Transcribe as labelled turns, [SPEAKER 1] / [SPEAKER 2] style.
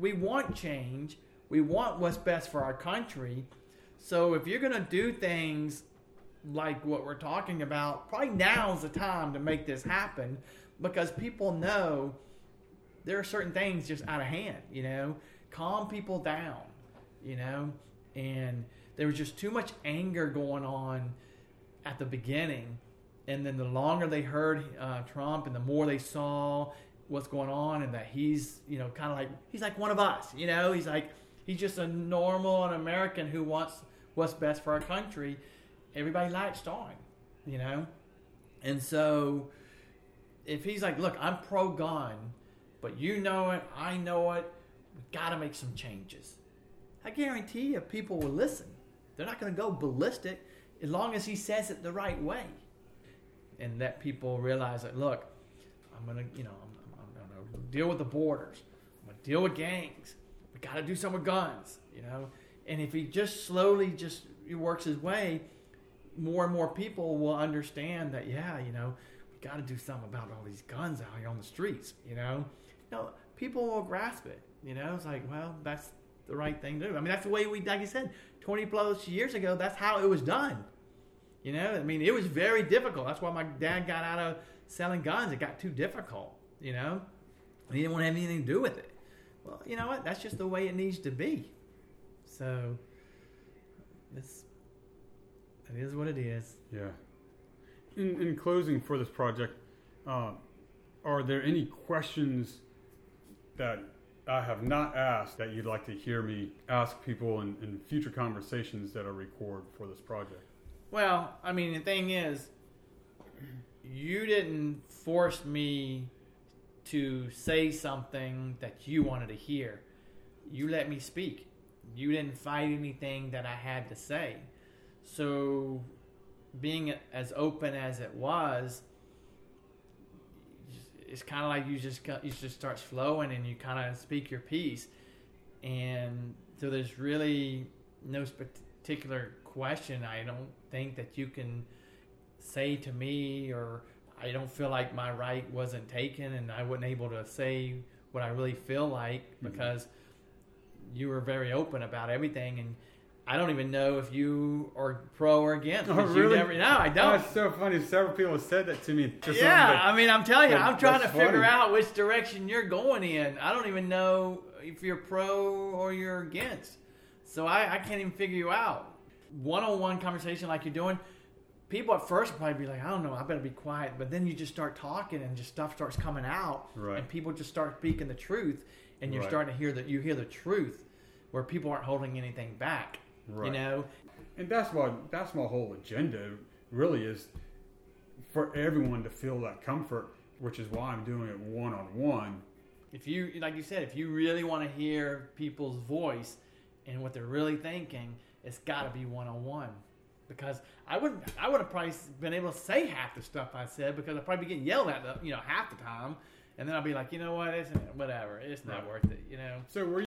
[SPEAKER 1] we want change. We want what's best for our country. So if you're going to do things like what we're talking about, probably now's the time to make this happen, because people know there are certain things just out of hand, calm people down, and there was just too much anger going on at the beginning. And then the longer they heard Trump and the more they saw what's going on, and that he's, kind of like, he's like one of us, he's just a normal American who wants what's best for our country. Everybody latched on, And so if he's like, look, I'm pro-gun, but you know it, I know it, we got to make some changes. I guarantee you people will listen. They're not going to go ballistic as long as he says it the right way. And that people realize that, look, I'm going to deal with the borders. I'm going to deal with gangs. We got to do something with guns, And if he just slowly he works his way, more and more people will understand that, we got to do something about all these guns out here on the streets, people will grasp it, It's like, well, that's the right thing to do. I mean, that's the way like you said, 20 plus years ago, that's how it was done. It was very difficult. That's why my dad got out of selling guns. It got too difficult, He didn't want to have anything to do with it. Well, you know what? That's just the way it needs to be. So, it is what it is.
[SPEAKER 2] Yeah. In closing for this project, are there any questions that I have not asked that you'd like to hear me ask people in future conversations that are recorded for this project?
[SPEAKER 1] Well, the thing is, you didn't force me to say something that you wanted to hear. You let me speak. You didn't fight anything that I had to say. So, being as open as it was, it's kind of like you just start flowing and you kind of speak your piece. And so there's really no particular question I don't think that you can say to me, or I don't feel like my right wasn't taken and I wasn't able to say what I really feel like, because you were very open about everything. And I don't even know if you are pro or against.
[SPEAKER 2] Oh, really?
[SPEAKER 1] No, I don't.
[SPEAKER 2] That's so funny. Several people have said that to me.
[SPEAKER 1] I'm telling you, I'm trying to figure
[SPEAKER 2] funny.
[SPEAKER 1] out which direction you're going in. I don't even know if you're pro or you're against. So I can't even figure you out. One-on-one conversation like you're doing, people at first will probably be like, I don't know, I better be quiet. But then you just start talking and just stuff starts coming out.
[SPEAKER 2] Right. And
[SPEAKER 1] people just start speaking the truth. And you're starting to hear the truth, where people aren't holding anything back.
[SPEAKER 2] Right. And that's my whole agenda really is, for everyone to feel that comfort, which is why I'm doing it one-on-one. If you,
[SPEAKER 1] like you said, if you really want to hear people's voice and what they're really thinking, it's got to be one-on-one. Because I would have probably been able to say half the stuff I said, because I'd probably be getting yelled at, half the time. And then I'll be like, you know what, whatever, it's not worth it,
[SPEAKER 2] So were